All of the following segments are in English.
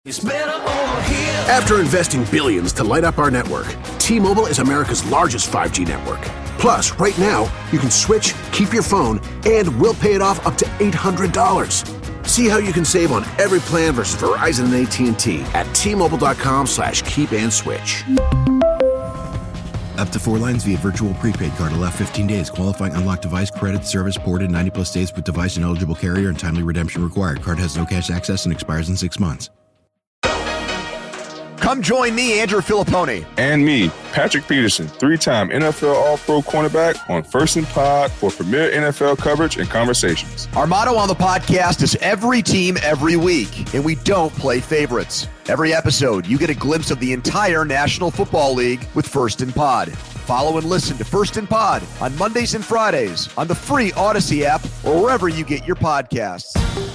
After investing billions to light up our network, T-Mobile is America's largest 5G network. Plus, right now, you can switch, keep your phone, and we'll pay it off up to $800. See how you can save on every plan versus Verizon and AT&T at T-Mobile.com/keep-and-switch. Up to 4 lines via virtual prepaid card. Allow 15 days. Qualifying unlocked device credit service ported 90-plus days with device and eligible carrier and timely redemption required. Card has no cash access and expires in 6 months. Come join me, Andrew Filippone. And me, Patrick Peterson, 3-time NFL All-Pro cornerback on First and Pod for premier NFL coverage and conversations. Our motto on the podcast is every team, every week, and we don't play favorites. Every episode, you get a glimpse of the entire National Football League with First and Pod. Follow and listen to First and Pod on Mondays and Fridays on the free Odyssey app or wherever you get your podcasts.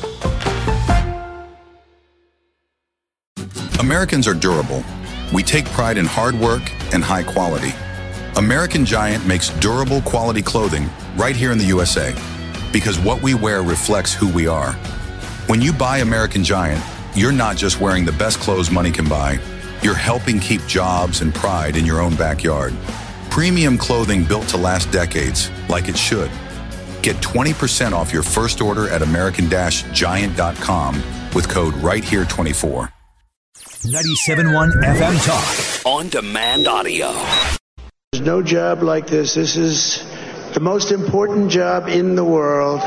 Americans are durable. We take pride in hard work and high quality. American Giant makes durable quality clothing right here in the USA because what we wear reflects who we are. When you buy American Giant, you're not just wearing the best clothes money can buy. You're helping keep jobs and pride in your own backyard. Premium clothing built to last decades, like it should. Get 20% off your first order at American-Giant.com with code RightHere24. 97.1 FM Talk. On demand audio. There's no job like this. This is the most important job in the world.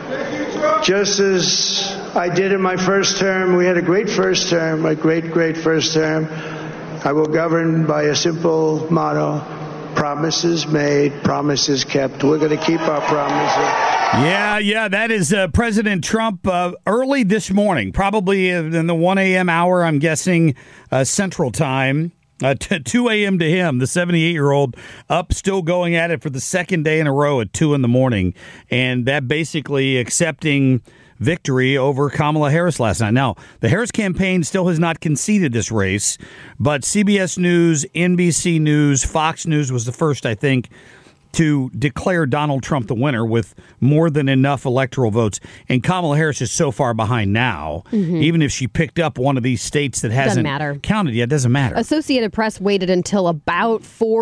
Just as I did in my first term, we had a great first term, a great first term. I will govern by a simple motto: promises made, promises kept. We're going to keep our promises. Yeah, that is President Trump early this morning, probably in the 1 a.m. hour, I'm guessing, Central Time. 2 a.m. to him, the 78-year-old, up, still going at it for the second day in a row at 2 in the morning. And that basically accepting victory over Kamala Harris last night. Now, the Harris campaign still has not conceded this race, but CBS News, NBC News, Fox News was the first, I think, to declare Donald Trump the winner with more than enough electoral votes. And Kamala Harris is so far behind now, even if she picked up one of these states that hasn't counted yet, doesn't matter. Associated Press waited until about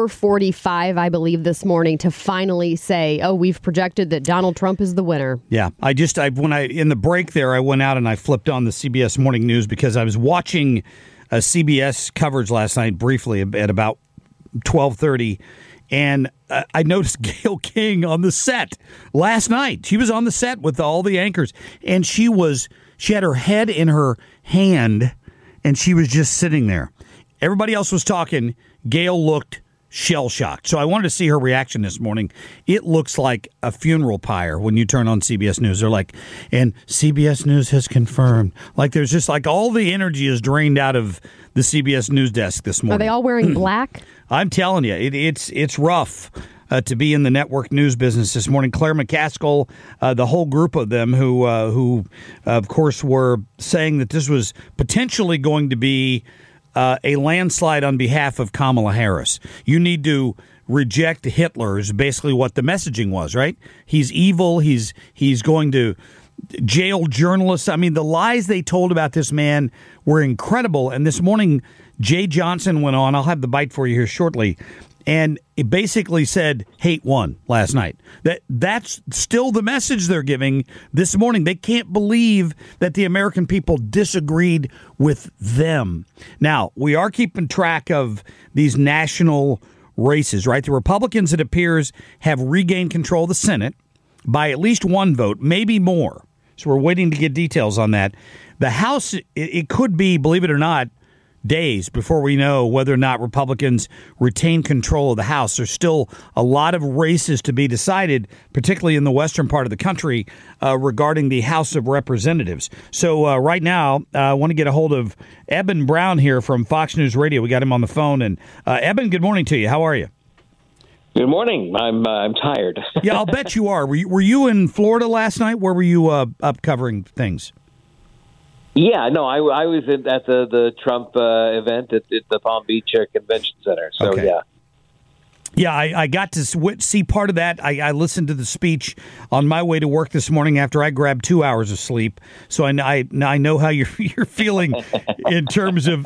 4:45, I believe, this morning to finally say, oh, we've projected that Donald Trump is the winner. Yeah, in the break there, I went out and I flipped on the CBS Morning News because I was watching CBS coverage last night briefly at about 12:30. And I noticed Gayle King on the set last night. She was on the set with all the anchors, and she had her head in her hand, and she was just sitting there. Everybody else was talking. Gayle looked shell-shocked. So I wanted to see her reaction this morning. It looks like a funeral pyre when you turn on CBS News. They're like, and CBS News has confirmed. Like, there's just like all the energy is drained out of the CBS News desk this morning. Are they all wearing black? I'm telling you, it's rough to be in the network news business this morning. Claire McCaskill, the whole group of them who of course, were saying that this was potentially going to be a landslide on behalf of Kamala Harris. You need to reject Hitler is basically what the messaging was, right? He's evil. He's going to jail journalists. I mean, the lies they told about this man were incredible. And this morning, Jay Johnson went on. I'll have the bite for you here shortly. And it basically said hate won last night. That's still the message they're giving this morning. They can't believe that the American people disagreed with them. Now, we are keeping track of these national races, right? The Republicans, it appears, have regained control of the Senate by at least one vote, maybe more. So we're waiting to get details on that. The House, it could be, believe it or not, days before we know whether or not Republicans retain control of the House. There's still a lot of races to be decided, particularly in the western part of the country, regarding the House of Representatives. So right now, I want to get a hold of Eben Brown here from Fox News Radio. We got him on the phone. And Eben, good morning to you. How are you? Good morning. I'm tired. Yeah, I'll bet you are. Were you in Florida last night? Where were you up covering things? Yeah, no, I was at the Trump event at the Palm Beach Convention Center. So, okay. Yeah. Yeah, I got to see part of that. I listened to the speech on my way to work this morning after I grabbed 2 hours of sleep. So I know how you're feeling in terms of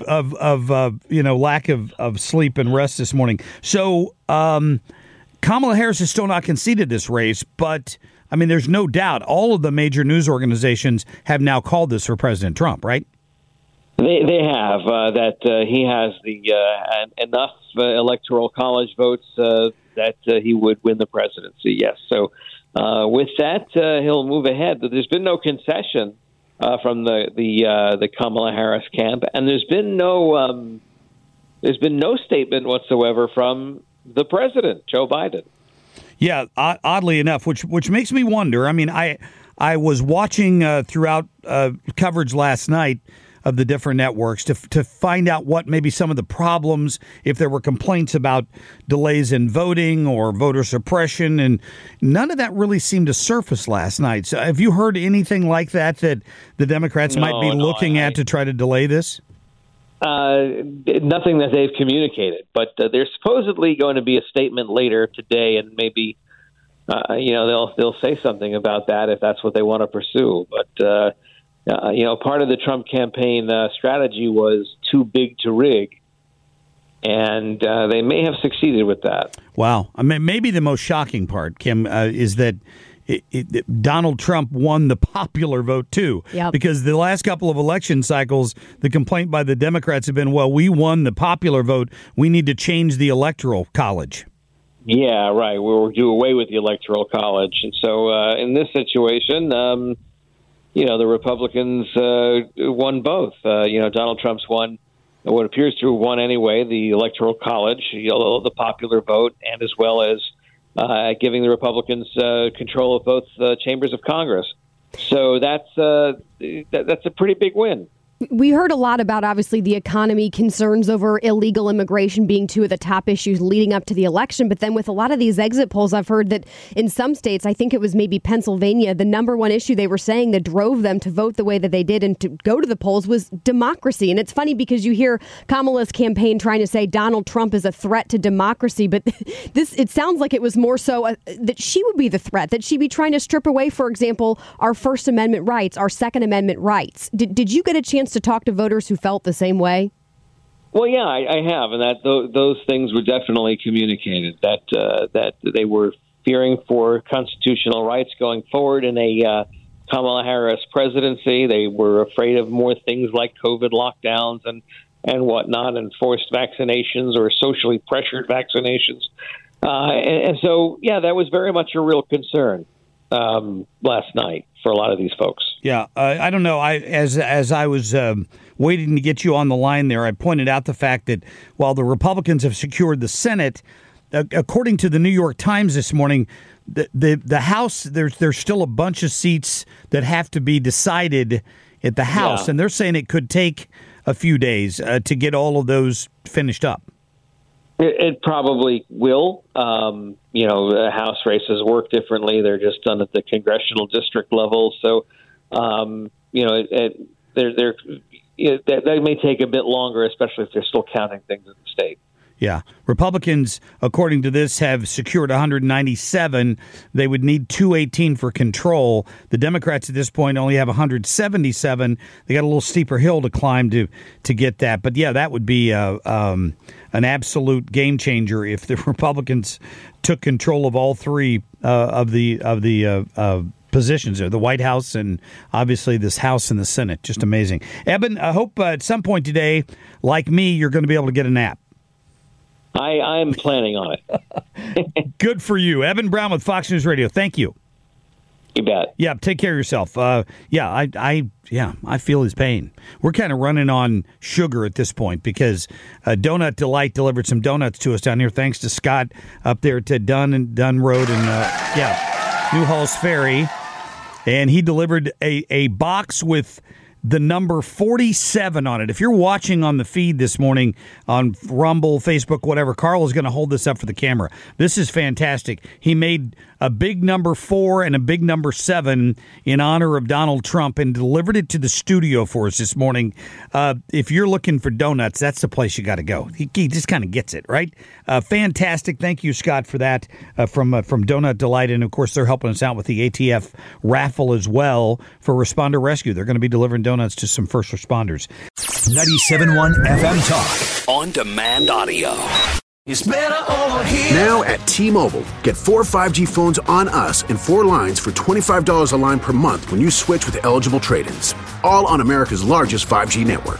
lack of sleep and rest this morning. So Kamala Harris has still not conceded this race, but I mean, there's no doubt all of the major news organizations have now called this for President Trump, right? They have that he has the enough electoral college votes that he would win the presidency. Yes, so with that he'll move ahead. But there's been no concession from the Kamala Harris camp, and there's been no statement whatsoever from the president, Joe Biden. Yeah, oddly enough, which makes me wonder. I mean, I was watching throughout coverage last night of the different networks to find out what maybe some of the problems, if there were complaints about delays in voting or voter suppression, and none of that really seemed to surface last night. So have you heard anything like that the Democrats might be looking at to try to delay this? Nothing that they've communicated, but there's supposedly going to be a statement later today, and maybe they'll say something about that if that's what they want to pursue. But part of the Trump campaign strategy was too big to rig, and they may have succeeded with that. Wow. I mean, maybe the most shocking part, Kim, is that Donald Trump won the popular vote, too. Yep. Because the last couple of election cycles, the complaint by the Democrats have been, well, we won the popular vote. We need to change the electoral college. Yeah, right. We'll do away with the electoral college. And so in this situation, the Republicans won both. Donald Trump's won what appears to have won anyway, the Electoral College, the popular vote, and as well as giving the Republicans control of both chambers of Congress. So that's a pretty big win. We heard a lot about, obviously, the economy, concerns over illegal immigration being two of the top issues leading up to the election. But then with a lot of these exit polls, I've heard that in some states, I think it was maybe Pennsylvania, the number one issue they were saying that drove them to vote the way that they did and to go to the polls was democracy. And it's funny because you hear Kamala's campaign trying to say Donald Trump is a threat to democracy. But it sounds like it was more so that she would be the threat, that she'd be trying to strip away, for example, our First Amendment rights, our Second Amendment rights. Did you get a chance to talk to voters who felt the same way? Well, yeah, I have, and that those things were definitely communicated. That they were fearing for constitutional rights going forward in a Kamala Harris presidency. They were afraid of more things like COVID lockdowns and whatnot, and forced vaccinations or socially pressured vaccinations. And so, yeah, that was very much a real concern last night for a lot of these folks. Yeah, I don't know. As I was waiting to get you on the line there, I pointed out the fact that while the Republicans have secured the Senate, according to the New York Times this morning, the House, there's still a bunch of seats that have to be decided at the House, and they're saying it could take a few days to get all of those finished up. It probably will. House races work differently. They're just done at the congressional district level. So, that may take a bit longer, especially if they're still counting things in the state. Yeah. Republicans, according to this, have secured 197. They would need 218 for control. The Democrats at this point only have 177. They got a little steeper hill to climb to get that. But, yeah, that would be an absolute game changer if the Republicans took control of all three of the positions there, the White House and obviously this House and the Senate. Just amazing. Eben, I hope at some point today, like me, you're going to be able to get a nap. I'm planning on it. Good for you. Eben Brown with Fox News Radio. Thank you. You bet. Yeah, take care of yourself. I feel his pain. We're kind of running on sugar at this point because Donut Delight delivered some donuts to us down here. Thanks to Scott up there to Dunn Road and New Halls Ferry, and he delivered a box with the number 47 on it. If you're watching on the feed this morning on Rumble, Facebook, whatever, Carl is going to hold this up for the camera. This is fantastic. He made a big number 4 and a big number 7 in honor of Donald Trump and delivered it to the studio for us this morning. If you're looking for donuts, that's the place you got to go. He just kind of gets it, right? Fantastic. Thank you, Scott, for that from Donut Delight. And, of course, they're helping us out with the ATF raffle as well for Responder Rescue. They're going to be delivering donuts to some first responders. 97.1 FM Talk. On-demand audio. It's better over here. Now at T-Mobile, get 4 5G phones on us and 4 lines for $25 a line per month when you switch with eligible trade-ins. All on America's largest 5G network.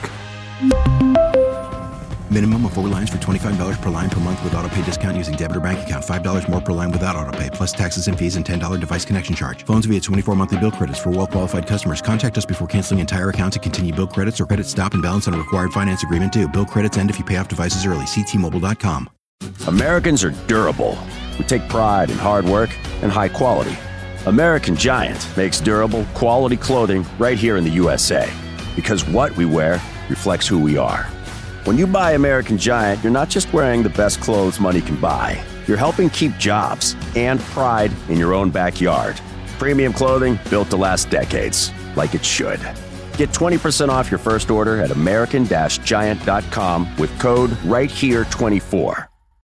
Minimum of 4 lines for $25 per line per month with autopay discount using debit or bank account. $5 more per line without autopay, plus taxes and fees and $10 device connection charge. Phones via 24 monthly bill credits for well-qualified customers. Contact us before canceling entire account to continue bill credits or credit stop and balance on a required finance agreement due. Bill credits end if you pay off devices early. See T-Mobile.com. Americans are durable. We take pride in hard work and high quality. American Giant makes durable, quality clothing right here in the USA. Because what we wear reflects who we are. When you buy American Giant, you're not just wearing the best clothes money can buy. You're helping keep jobs and pride in your own backyard. Premium clothing built to last decades, like it should. Get 20% off your first order at American-Giant.com with code RightHere24.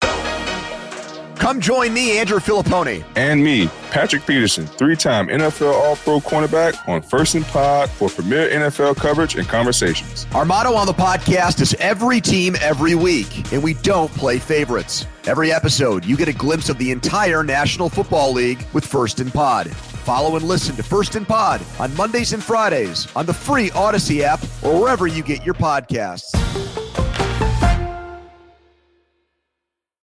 Come join me, Andrew Filippone. And me, Patrick Peterson, 3-time NFL All-Pro cornerback on First and Pod for premier NFL coverage and conversations. Our motto on the podcast is every team, every week, and we don't play favorites. Every episode, you get a glimpse of the entire National Football League with First and Pod. Follow and listen to First and Pod on Mondays and Fridays on the free Odyssey app or wherever you get your podcasts.